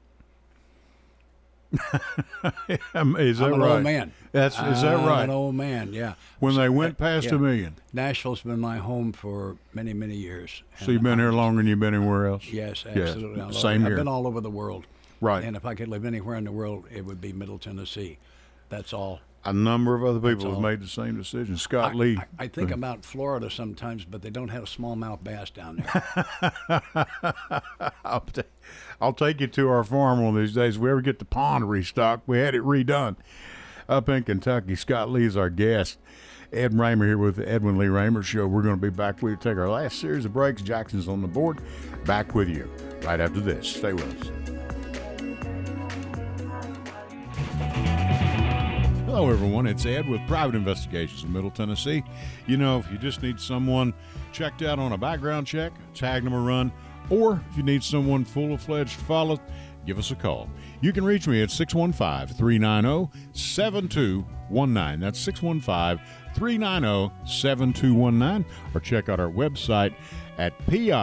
Is that I'm an right? old man. Is that right? I'm an old man, yeah. When they went past 1 million. Nashville's been my home for many, many years. So you've been here longer than you've been anywhere else? Yes, absolutely. Yeah, same here. I've been all over the world. Right. And if I could live anywhere in the world, it would be Middle Tennessee. That's all. A number of other people have made the same decision. Scott Lee. I think about Florida sometimes, but they don't have a smallmouth bass down there. I'll take you to our farm one of these days. If we ever get the pond restocked, we had it redone up in Kentucky. Scott Lee is our guest. Ed Raymer here with the Edwin Lee Raymer Show. We're going to be back with you. Take our last series of breaks. Jackson's on the board. Back with you right after this. Stay with us. Hello, everyone. It's Ed with Private Investigations in Middle Tennessee. You know, if you just need someone checked out on a background check, tag them a run, or if you need someone full-fledged follow, give us a call. You can reach me at 615-390-7219. That's 615-390-7219. Or check out our website at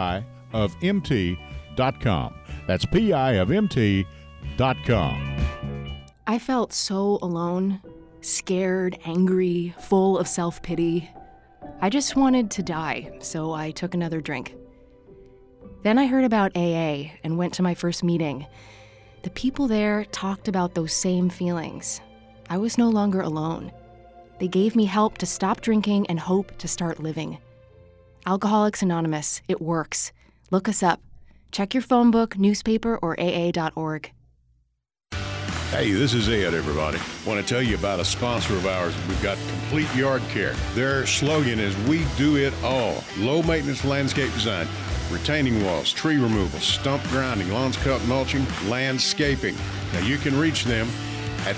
piofmt.com. That's piofmt.com. I felt so alone, scared, angry, full of self-pity. I just wanted to die, so I took another drink. Then I heard about AA and went to my first meeting. The people there talked about those same feelings. I was no longer alone. They gave me help to stop drinking and hope to start living. Alcoholics Anonymous, it works. Look us up. Check your phone book, newspaper, or AA.org. Hey, this is Ed, everybody. Want to tell you about a sponsor of ours. We've got Complete Yard Care. Their slogan is, we do it all. Low maintenance landscape design, retaining walls, tree removal, stump grinding, lawns cut, mulching, landscaping. Now you can reach them at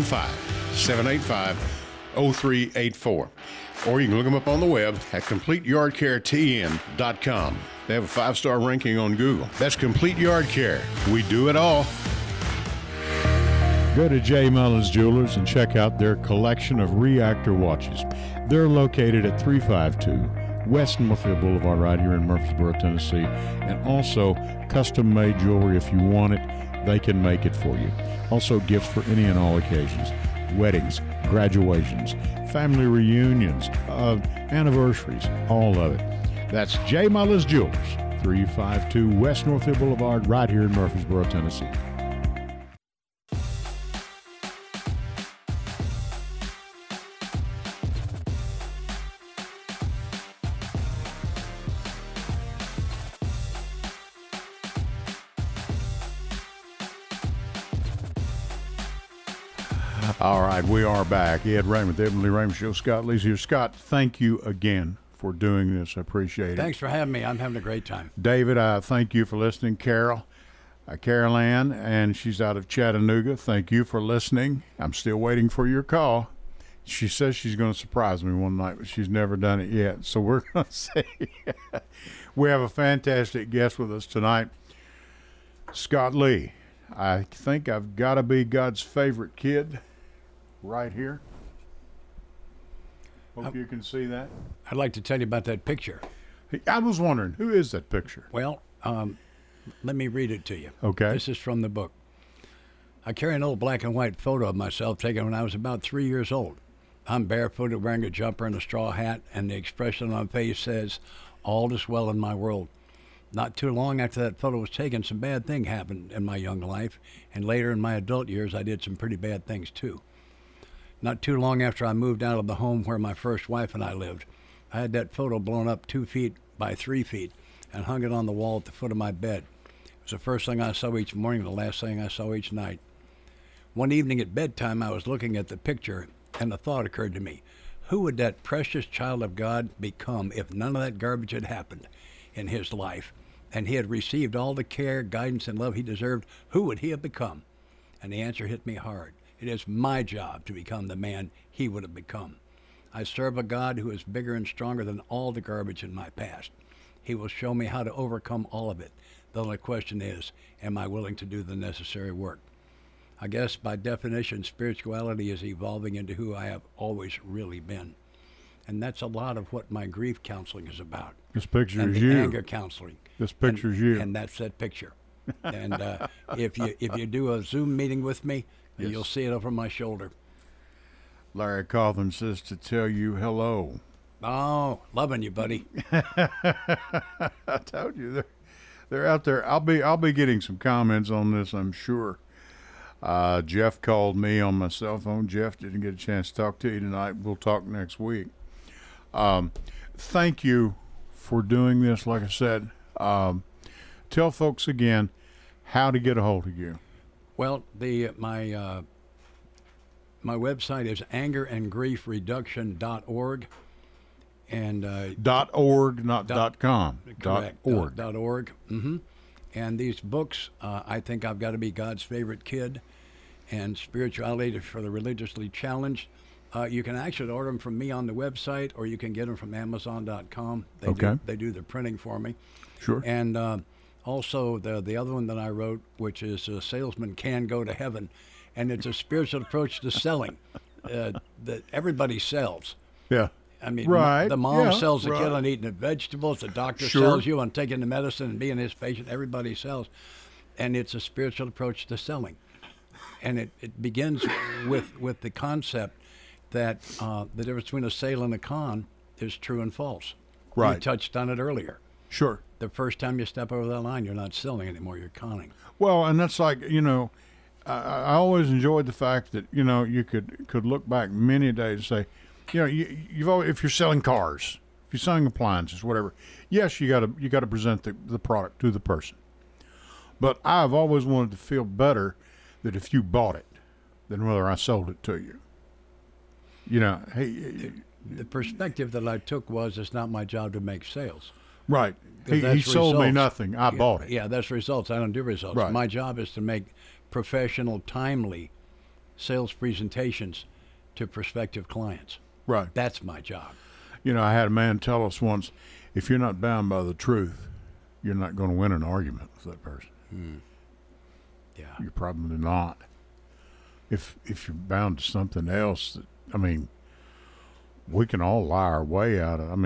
615-785-0384. Or you can look them up on the web at CompleteYardCareTN.com. They have a 5-star ranking on Google. That's Complete Yard Care. We do it all. Go to J. Mullins Jewelers and check out their collection of reactor watches. They're located at 352 West Northfield Boulevard right here in Murfreesboro, Tennessee. And also custom-made jewelry. If you want it, they can make it for you. Also gifts for any and all occasions. Weddings, graduations, family reunions, anniversaries, all of it. That's J. Mullins Jewelers, 352 West Northfield Boulevard right here in Murfreesboro, Tennessee. All right, we are back. Ed Raymer, the Ed Lee Raymer Show. Scott Lee's here. Scott, thank you again for doing this. I appreciate it. Thanks for having me. I'm having a great time. David, I thank you for listening. Carol Ann, and she's out of Chattanooga. Thank you for listening. I'm still waiting for your call. She says she's going to surprise me one night, but she's never done it yet. So we're going to say we have a fantastic guest with us tonight, Scott Lee. I think I've got to be God's favorite kid. Right here. Hope you can see that. I'd like to tell you about that picture. I was wondering, who is that picture? Well, let me read it to you. Okay. This is from the book. I carry an old black and white photo of myself taken when I was about 3 years old. I'm barefooted, wearing a jumper and a straw hat, and the expression on my face says, all is well in my world. Not too long after that photo was taken, some bad thing happened in my young life, and later in my adult years, I did some pretty bad things too. Not too long after I moved out of the home where my first wife and I lived, I had that photo blown up 2 feet by 3 feet and hung it on the wall at the foot of my bed. It was the first thing I saw each morning, the last thing I saw each night. One evening at bedtime, I was looking at the picture, and the thought occurred to me, who would that precious child of God become if none of that garbage had happened in his life, and he had received all the care, guidance, and love he deserved? Who would he have become? And the answer hit me hard. It is my job to become the man he would have become. I serve a God who is bigger and stronger than all the garbage in my past. He will show me how to overcome all of it. The only question is, am I willing to do the necessary work? I guess by definition, spirituality is evolving into who I have always really been. And that's a lot of what my grief counseling is about. This picture and is the you. Anger counseling. This picture is you. And that's that picture. And if you do a Zoom meeting with me, yes, you'll see it over my shoulder. Larry Coughlin says to tell you hello. Oh, loving you, buddy. I told you they're out there. I'll be getting some comments on this, I'm sure. Jeff called me on my cell phone. Jeff, didn't get a chance to talk to you tonight. We'll talk next week. Thank you for doing this. Like I said, tell folks again how to get a hold of you. Well, my website is angerandgriefreduction.org, and .org, not .com. Correct. .org. .org. Mm-hmm. And these books, I think I've got to be God's favorite kid, and Spirituality for the Religiously Challenged. You can actually order them from me on the website, or you can get them from Amazon.com. They do the printing for me. Sure. And also the other one that I wrote, which is A Salesman Can Go to Heaven, and it's a spiritual approach to selling. That everybody sells. Yeah. I mean, right. The mom yeah, sells the right. kid on eating the vegetables. The doctor Sure. sells you on taking the medicine and being his patient. Everybody sells. And it's a spiritual approach to selling. And it begins with the concept that the difference between a sale and a con is true and false. Right. You touched on it earlier. Sure. The first time you step over that line, you're not selling anymore, you're conning. Well, and that's like, I always enjoyed the fact that, you could look back many days and say, you've always, if you're selling cars, if you're selling appliances, whatever, yes, you got to present the product to the person. But I've always wanted to feel better that if you bought it than whether I sold it to you. Hey, the perspective that I took was it's not my job to make sales. right. He sold me nothing. I bought it. Yeah, that's results. I don't do results. Right. My job is to make professional, timely sales presentations to prospective clients. Right. That's my job. I had a man tell us once, if you're not bound by the truth, you're not going to win an argument with that person. Yeah. You're probably not. If you're bound to something else, we can all lie our way out of.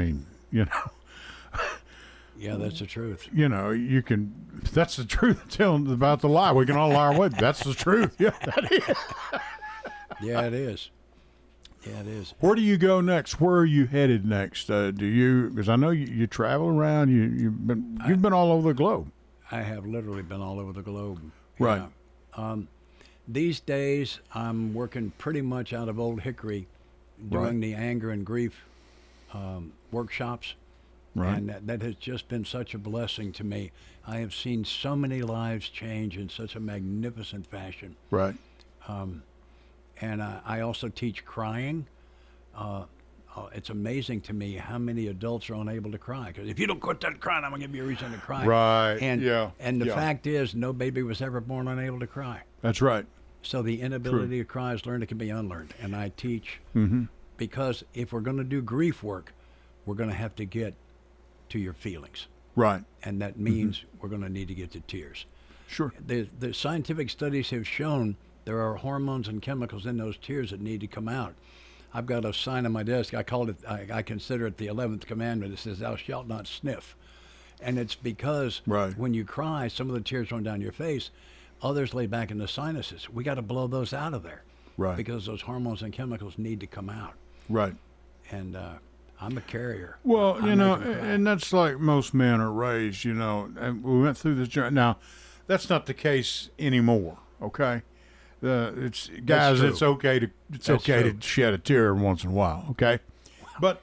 Yeah, that's the truth. You can. That's the truth. Telling about the lie. We can all lie our way. That's the truth. Yeah, that is. Yeah, it is. Yeah, it is. Where do you go next? Where are you headed next? Do you? Because I know you travel around. You've been all over the globe. I have literally been all over the globe. Right. Yeah. These days, I'm working pretty much out of Old Hickory, doing the anger and grief workshops. Right. And that has just been such a blessing to me. I have seen so many lives change in such a magnificent fashion. Right. And I also teach crying. It's amazing to me how many adults are unable to cry. Because if you don't quit that crying, I'm going to give you a reason to cry. Right. And, yeah. And the yeah. fact is, no baby was ever born unable to cry. That's right. So the inability to cry is learned. It can be unlearned. And I teach because if we're going to do grief work, we're going to have to get to your feelings. Right. And that means we're going to need to get to tears. Sure. The scientific studies have shown there are hormones and chemicals in those tears that need to come out. I've got a sign on my desk. I consider it the 11th commandment. It says, "Thou shalt not sniff." And it's because when you cry, some of the tears run down your face. Others lay back in the sinuses. We got to blow those out of there. Right. Because those hormones and chemicals need to come out. Right. And I'm a carrier. Well, and that's like most men are raised, and we went through this journey. Now, that's not the case anymore, okay? It's guys, it's okay to shed a tear once in a while, okay? But,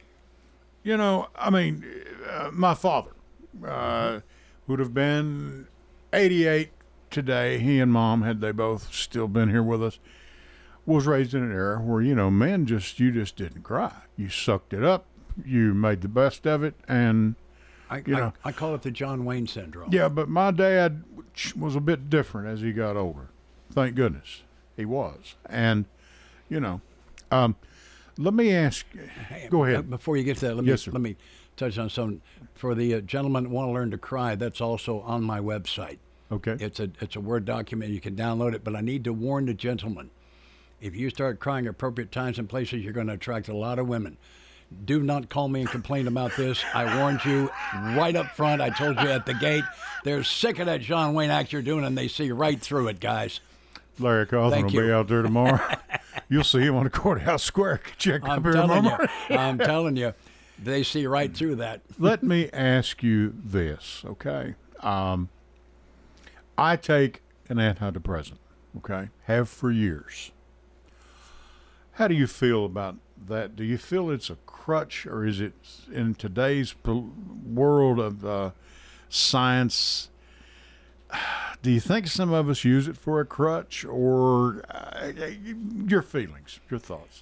my father would have been 88 today. He and Mom, had they both still been here with us, was raised in an era where, men you just didn't cry. You sucked it up. You made the best of it, and I call it the John Wayne syndrome. Yeah, but my dad was a bit different as he got older. Thank goodness he was. And let me ask. Go ahead. Before you get to that, let me touch on something. For the gentlemen that want to learn to cry, that's also on my website. Okay. It's a Word document. You can download it. But I need to warn the gentlemen: if you start crying at appropriate times and places, you're going to attract a lot of women. Do not call me and complain about this. I warned you right up front. I told you at the gate. They're sick of that John Wayne act you're doing, and they see right through it, guys. Larry Cawthon will be out there tomorrow. You'll see him on the courthouse square. Check up here tomorrow. I'm telling you, they see right through that. Let me ask you this, okay? I take an antidepressant, okay? Have for years. How do you feel about that? Do you feel it's a crutch, or is it in today's world of science? Do you think some of us use it for a crutch, or your feelings, your thoughts?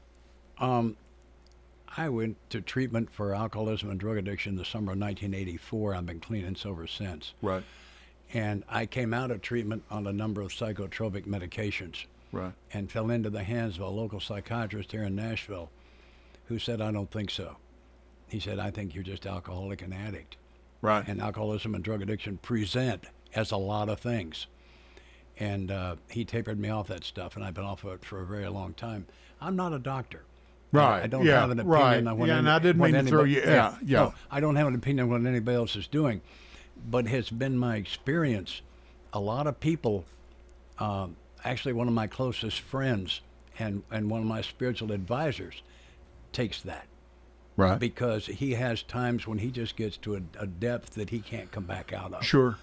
I went to treatment for alcoholism and drug addiction in the summer of 1984. I've been clean and sober since. Right. And I came out of treatment on a number of psychotropic medications. Right. And fell into the hands of a local psychiatrist here in Nashville who said, "I don't think so." He said, "I think you're just alcoholic and addict." Right. And alcoholism and drug addiction present as a lot of things. And he tapered me off that stuff, and I've been off of it for a very long time. I'm not a doctor. Right. I don't have an opinion on what and I didn't mean to throw you. Yeah. No, I don't have an opinion on what anybody else is doing. But it's been my experience. A lot of people, actually one of my closest friends And one of my spiritual advisors takes that. Right. Because he has times when he just gets to a depth that he can't come back out of. Sure.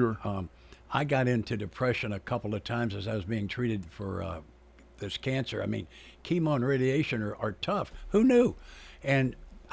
I got into depression a couple of times as I was being treated for this cancer. I mean, chemo and radiation are tough. Who knew? And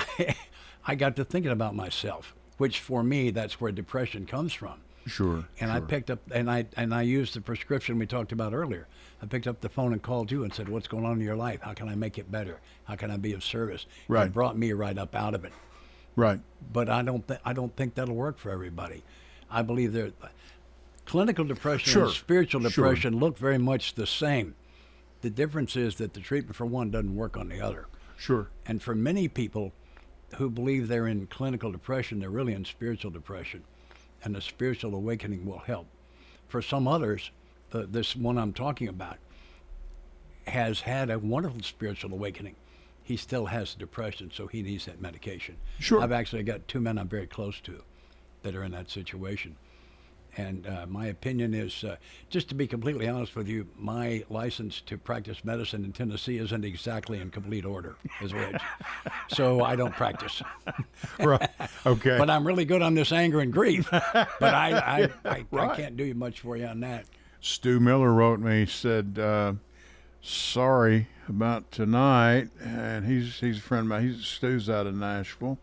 I got to thinking about myself, which for me, that's where depression comes from. Sure. And I picked up, and I used the prescription we talked about earlier. I picked up the phone and called you and said, "What's going on in your life? How can I make it better? How can I be of service?" Right. It brought me right up out of it. Right. But I don't think that'll work for everybody. I believe clinical depression and spiritual depression look very much the same. The difference is that the treatment for one doesn't work on the other. Sure. And for many people who believe they're in clinical depression, they're really in spiritual depression, and the spiritual awakening will help. For some others, this one I'm talking about has had a wonderful spiritual awakening. He still has depression, so he needs that medication. Sure. I've actually got 2 men I'm very close to that are in that situation. And my opinion is, just to be completely honest with you, my license to practice medicine in Tennessee isn't exactly in complete order, so I don't practice. Right. Okay. But I'm really good on this anger and grief. But I can't do much for you on that. Stu Miller wrote me, said, sorry about tonight. And he's a friend of mine. Stu's out of Nashville.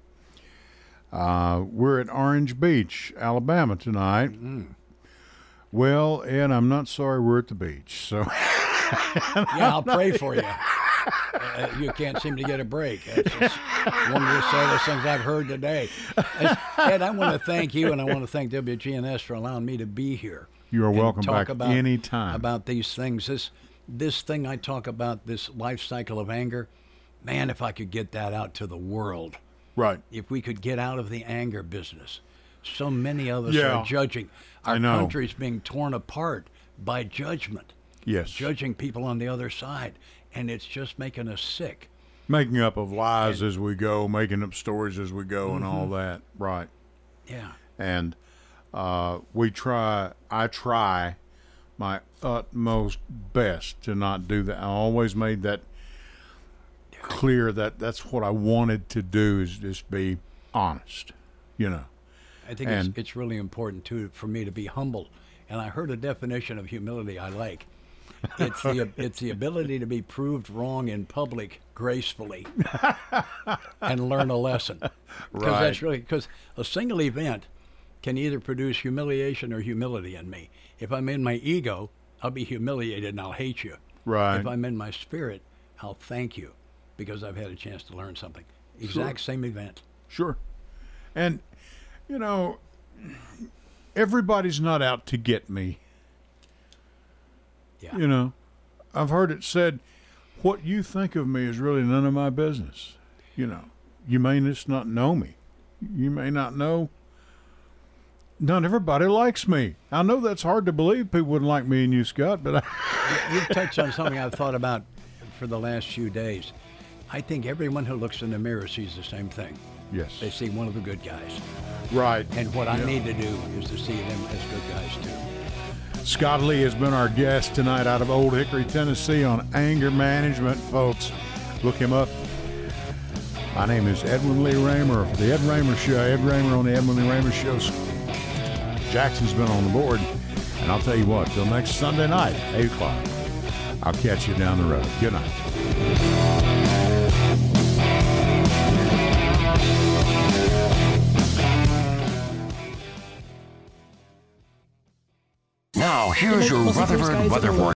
We're at Orange Beach, Alabama tonight. Well, Ed, I'm not sorry we're at the beach. So yeah, I'll pray for you. You can't seem to get a break. That's just one of the saddest things I've heard today. Ed, I want to thank you, and I want to thank WGNS for allowing me to be here. You are welcome back about, anytime. About these things. This thing I talk about, this life cycle of anger, man, if I could get that out to the world. Right. If we could get out of the anger business. So many of us are judging. Our country's being torn apart by judgment. Yes. Judging people on the other side. And it's just making us sick. Making up of lies as we go, making up stories as we go, and all that. Right. Yeah. And I try my utmost best to not do that. I always made that clear that that's what I wanted to do, is just be honest, I think it's really important too for me to be humble. And I heard a definition of humility I like. It's the ability to be proved wrong in public gracefully and learn a lesson. Because that's really, because a single event can either produce humiliation or humility in me. If I'm in my ego, I'll be humiliated and I'll hate you. Right. If I'm in my spirit, I'll thank you because I've had a chance to learn something. Exact same event. Sure. And, everybody's not out to get me. Yeah. I've heard it said, what you think of me is really none of my business. You may just not know me. You may not know. Not everybody likes me. I know that's hard to believe. People wouldn't like me and you, Scott, but You've touched on something I've thought about for the last few days. I think everyone who looks in the mirror sees the same thing. Yes. They see one of the good guys. Right. And what I need to do is to see them as good guys too. Scott Lee has been our guest tonight out of Old Hickory, Tennessee on anger management, folks. Look him up. My name is Edwin Lee Raymer for the Ed Raymer Show. Ed Raymer on the Edwin Lee Raymer Show. Jackson's been on the board. And I'll tell you what, till next Sunday night, 8 o'clock, I'll catch you down the road. Good night. Now, here's your Rutherford weather forecast.